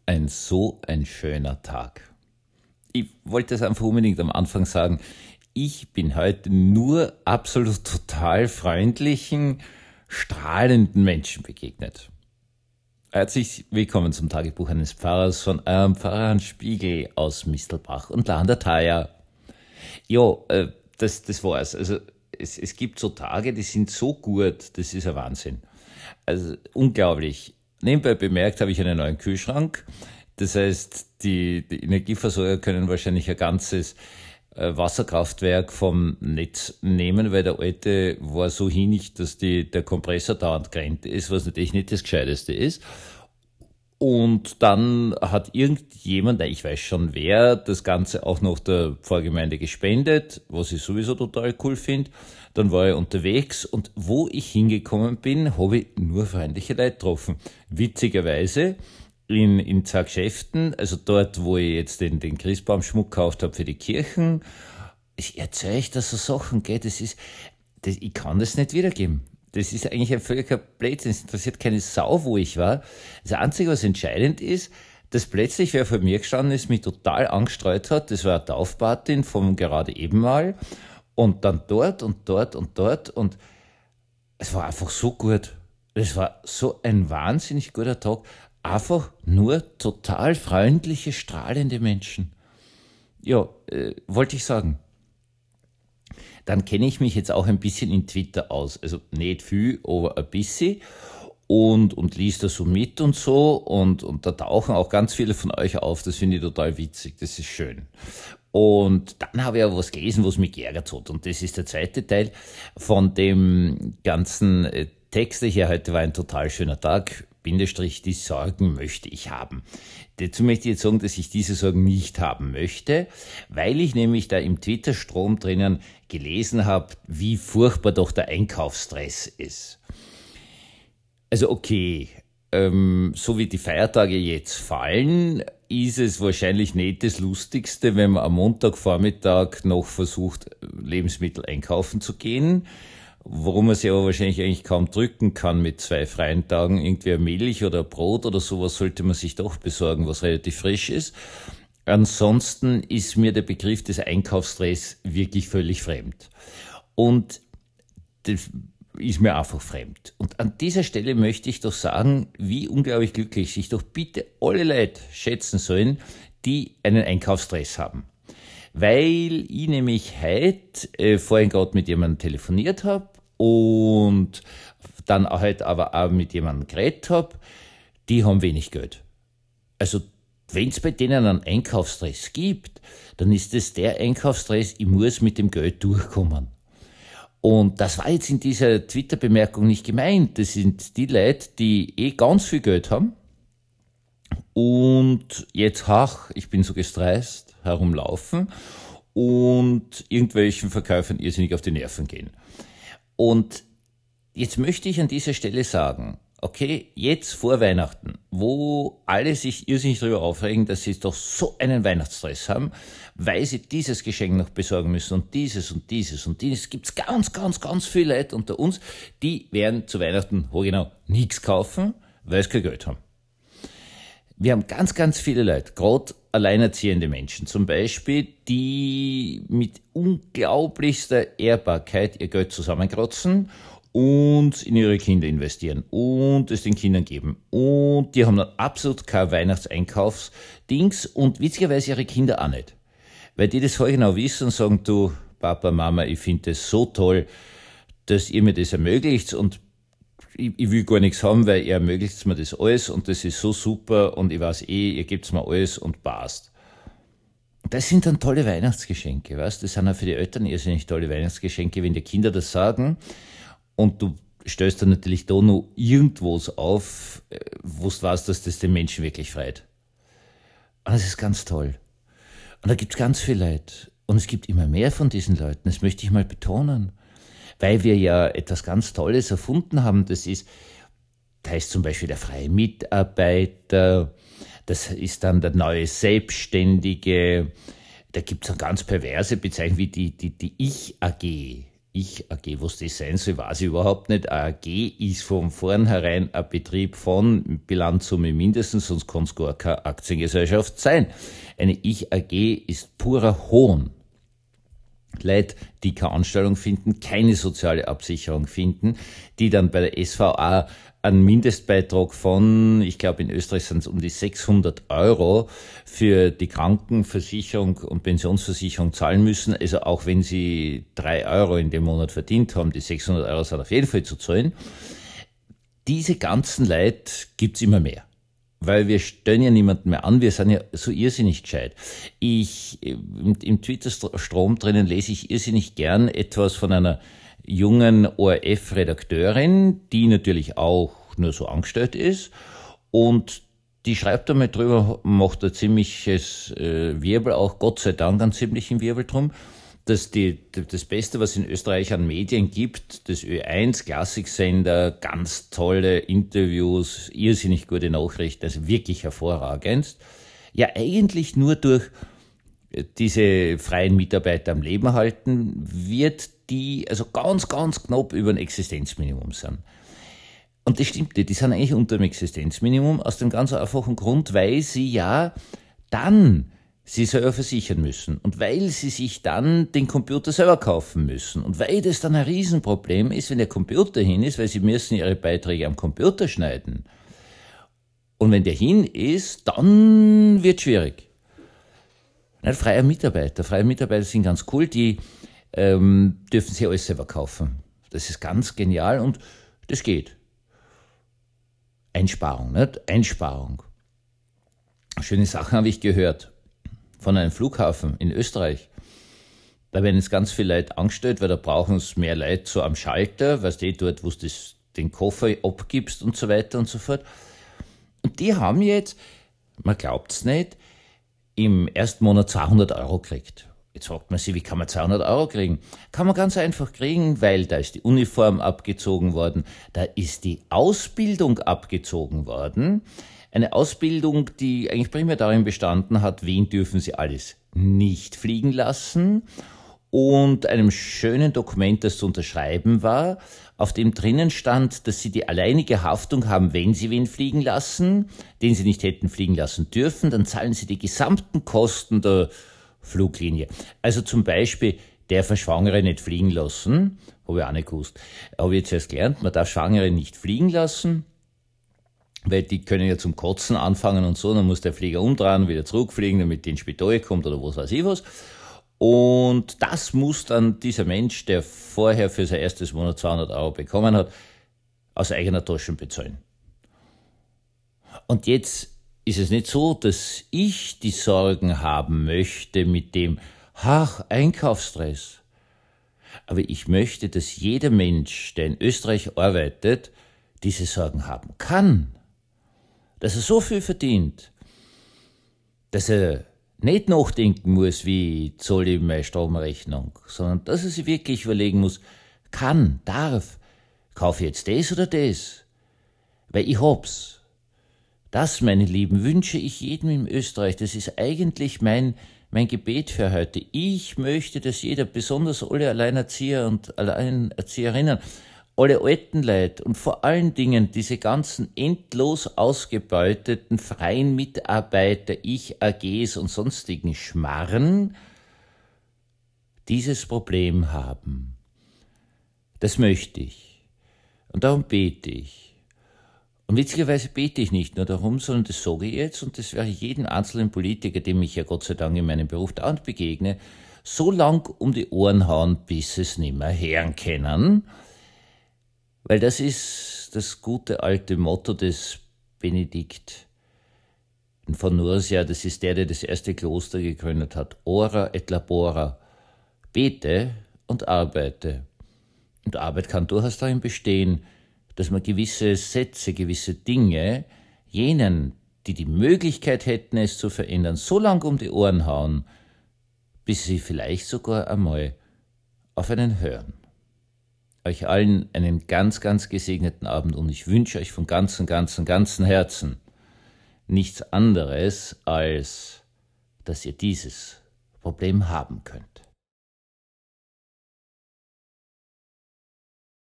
Ein schöner Tag. Ich wollte es einfach unbedingt am Anfang sagen. Ich bin heute nur absolut total freundlichen, strahlenden Menschen begegnet. Herzlich willkommen zum Tagebuch eines Pfarrers von eurem Pfarrer Hans Spiegel aus Mistelbach und La an der Thaya. Ja, das war's. Also es gibt so Tage, die sind so gut, das ist ein Wahnsinn. Also unglaublich. Nebenbei bemerkt habe ich einen neuen Kühlschrank. Das heißt, die Energieversorger können wahrscheinlich ein ganzes Wasserkraftwerk vom Netz nehmen, weil der alte war so hinig, dass der Kompressor dauernd gerannt ist, was natürlich nicht das Gescheiteste ist. Und dann hat irgendjemand, ich weiß schon wer, das Ganze auch noch der Pfarrgemeinde gespendet, was ich sowieso total cool finde. Dann war ich unterwegs und wo ich hingekommen bin, habe ich nur freundliche Leute getroffen. Witzigerweise in zwei Geschäften, also dort, wo ich jetzt den Christbaumschmuck gekauft habe für die Kirchen. Ich erzähle euch, dass so Sachen geht, ich kann das nicht wiedergeben. Das ist eigentlich ein völliger Blödsinn. Es interessiert keine Sau, wo ich war. Das Einzige, was entscheidend ist, dass plötzlich wer vor mir gestanden ist, mich total angestreut hat. Das war eine Taufpatin vom gerade eben mal. Und dann dort und dort und dort. Und es war einfach so gut. Es war so ein wahnsinnig guter Tag. Einfach nur total freundliche, strahlende Menschen. Ja, wollte ich sagen. Dann kenne ich mich jetzt auch ein bisschen in Twitter aus. Also nicht viel, aber ein bisschen. Und lies da so mit und so. Und da tauchen auch ganz viele von euch auf. Das finde ich total witzig. Das ist schön. Und dann habe ich aber was gelesen, was mich geärgert hat. Und das ist der zweite Teil von dem ganzen Text. Hier heute war ein total schöner Tag. Bindestrich, die Sorgen möchte ich haben. Dazu möchte ich jetzt sagen, dass ich diese Sorgen nicht haben möchte, weil ich nämlich da im Twitter-Strom drinnen gelesen habe, wie furchtbar doch der Einkaufsstress ist. Also okay, so wie die Feiertage jetzt fallen, ist es wahrscheinlich nicht das Lustigste, wenn man am Montagvormittag noch versucht, Lebensmittel einkaufen zu gehen. Worum man sich aber wahrscheinlich eigentlich kaum drücken kann mit 2 freien Tagen, irgendwie Milch oder Brot oder sowas sollte man sich doch besorgen, was relativ frisch ist. Ansonsten ist mir der Begriff des Einkaufsstress wirklich völlig fremd. Und das ist mir einfach fremd. Und an dieser Stelle möchte ich doch sagen, wie unglaublich glücklich sich doch bitte alle Leute schätzen sollen, die einen Einkaufsstress haben. Weil ich nämlich heute vorhin gerade mit jemandem telefoniert habe und dann halt aber auch mit jemandem geredet habe, die haben wenig Geld. Also wenn es bei denen einen Einkaufsstress gibt, dann ist es der Einkaufsstress, ich muss mit dem Geld durchkommen. Und das war jetzt in dieser Twitter-Bemerkung nicht gemeint. Das sind die Leute, die ganz viel Geld haben und jetzt, ich bin so gestresst, herumlaufen und irgendwelchen Verkäufern irrsinnig auf die Nerven gehen. Und jetzt möchte ich an dieser Stelle sagen, okay, jetzt vor Weihnachten, wo alle sich irrsinnig darüber aufregen, dass sie doch so einen Weihnachtsstress haben, weil sie dieses Geschenk noch besorgen müssen und dieses und dieses und dieses, gibt's ganz viele Leute unter uns, die werden zu Weihnachten, genau, nichts kaufen, weil sie kein Geld haben. Wir haben ganz viele Leute, gerade alleinerziehende Menschen zum Beispiel, die mit unglaublichster Ehrbarkeit ihr Geld zusammenkratzen und in ihre Kinder investieren und es den Kindern geben. Und die haben dann absolut kein Weihnachtseinkaufsdings und witzigerweise ihre Kinder auch nicht. Weil die das voll genau wissen und sagen, du Papa, Mama, ich finde das so toll, dass ihr mir das ermöglicht und ich will gar nichts haben, weil ihr ermöglicht mir das alles und das ist so super und ich weiß ihr gebt's mir alles und passt. Das sind dann tolle Weihnachtsgeschenke, weißt? Das sind auch für die Eltern irrsinnig tolle Weihnachtsgeschenke, wenn die Kinder das sagen und du stellst dann natürlich da noch irgendwas auf, wo du weißt, dass das den Menschen wirklich freut. Und das ist ganz toll. Und da gibt's ganz viele Leute. Und es gibt immer mehr von diesen Leuten, das möchte ich mal betonen. Weil wir ja etwas ganz Tolles erfunden haben. Das heißt zum Beispiel der freie Mitarbeiter, das ist dann der neue Selbstständige, da gibt es eine ganz perverse Bezeichnung wie die Ich-AG. Ich-AG, was das sein soll, weiß ich überhaupt nicht. Eine AG ist von vornherein ein Betrieb von Bilanzsumme mindestens, sonst kann es gar keine Aktiengesellschaft sein. Eine Ich-AG ist purer Hohn. Leute, die keine Anstellung finden, keine soziale Absicherung finden, die dann bei der SVA einen Mindestbeitrag von, ich glaube in Österreich sind es um die 600 Euro für die Krankenversicherung und Pensionsversicherung zahlen müssen. Also auch wenn sie 3 Euro in dem Monat verdient haben, die 600 Euro sind auf jeden Fall zu zahlen. Diese ganzen Leute gibt's immer mehr. Weil wir stellen ja niemanden mehr an, wir sind ja so irrsinnig gescheit. Im Twitter-Strom drinnen lese ich irrsinnig gern etwas von einer jungen ORF-Redakteurin, die natürlich auch nur so angestellt ist. Und die schreibt einmal drüber, macht ein ziemliches Wirbel, auch Gott sei Dank einen ziemlichen Wirbel drum, dass das Beste, was in Österreich an Medien gibt, das Ö1 Klassiksender, ganz tolle Interviews, irrsinnig gute Nachrichten, also wirklich hervorragend, ja eigentlich nur durch diese freien Mitarbeiter am Leben halten wird, die also ganz, ganz knapp über ein Existenzminimum sind. Und das stimmt nicht, die sind eigentlich unter dem Existenzminimum aus dem ganz einfachen Grund, weil sie ja dann sie selber versichern müssen und weil sie sich dann den Computer selber kaufen müssen und weil das dann ein Riesenproblem ist, wenn der Computer hin ist, weil sie müssen ihre Beiträge am Computer schneiden. Und wenn der hin ist, dann wird schwierig. Freie Mitarbeiter sind ganz cool, die dürfen sich alles selber kaufen. Das ist ganz genial und das geht. Einsparung, nicht? Einsparung. Schöne Sachen habe ich gehört von einem Flughafen in Österreich. Da werden jetzt ganz viele Leute angestellt, weil da brauchen es mehr Leute so am Schalter, weißt du, dort, wo du den Koffer abgibst und so weiter und so fort. Und die haben jetzt, man glaubt's nicht, im ersten Monat 200 Euro gekriegt. Jetzt fragt man sich, wie kann man 200 Euro kriegen? Kann man ganz einfach kriegen, weil da ist die Uniform abgezogen worden, da ist die Ausbildung abgezogen worden. Eine Ausbildung, die eigentlich primär darin bestanden hat, wen dürfen sie alles nicht fliegen lassen, und einem schönen Dokument, das zu unterschreiben war, auf dem drinnen stand, dass sie die alleinige Haftung haben, wenn sie wen fliegen lassen, den sie nicht hätten fliegen lassen dürfen, dann zahlen sie die gesamten Kosten der Fluglinie. Also zum Beispiel, der Schwangere nicht fliegen lassen, habe ich auch nicht gewusst, habe ich jetzt erst gelernt, man darf Schwangere nicht fliegen lassen, weil die können ja zum Kotzen anfangen und so, dann muss der Flieger umdrehen, wieder zurückfliegen, damit die ins Spital kommt oder was weiß ich was. Und das muss dann dieser Mensch, der vorher für sein erstes Monat 200 Euro bekommen hat, aus eigener Tasche bezahlen. Und jetzt ist es nicht so, dass ich die Sorgen haben möchte mit dem, Einkaufsstress. Aber ich möchte, dass jeder Mensch, der in Österreich arbeitet, diese Sorgen haben kann. Dass er so viel verdient, dass er nicht nachdenken muss, wie zahle ich meine Stromrechnung, sondern dass er sich wirklich überlegen muss, kaufe ich jetzt das oder das? Weil ich hab's. Das, meine Lieben, wünsche ich jedem in Österreich. Das ist eigentlich mein Gebet für heute. Ich möchte, dass jeder, besonders alle Alleinerzieher und Alleinerzieherinnen, alle alten Leute und vor allen Dingen diese ganzen endlos ausgebeuteten freien Mitarbeiter, Ich-AGs und sonstigen Schmarren, dieses Problem haben. Das möchte ich. Und darum bete ich. Und witzigerweise bete ich nicht nur darum, sondern das sage ich jetzt, und das wäre jedem einzelnen Politiker, dem ich ja Gott sei Dank in meinem Beruf dauernd begegne, so lang um die Ohren hauen, bis es nimmer hören können. Weil das ist das gute alte Motto des Benedikt von Nursia, das ist der das erste Kloster gegründet hat. Ora et labora. Bete und arbeite. Und Arbeit kann durchaus darin bestehen, dass man gewisse Sätze, gewisse Dinge jenen, die die Möglichkeit hätten, es zu verändern, so lang um die Ohren hauen, bis sie vielleicht sogar einmal auf einen hören. Euch allen einen ganz, ganz gesegneten Abend, und ich wünsche euch von ganzem Herzen nichts anderes, als dass ihr dieses Problem haben könnt.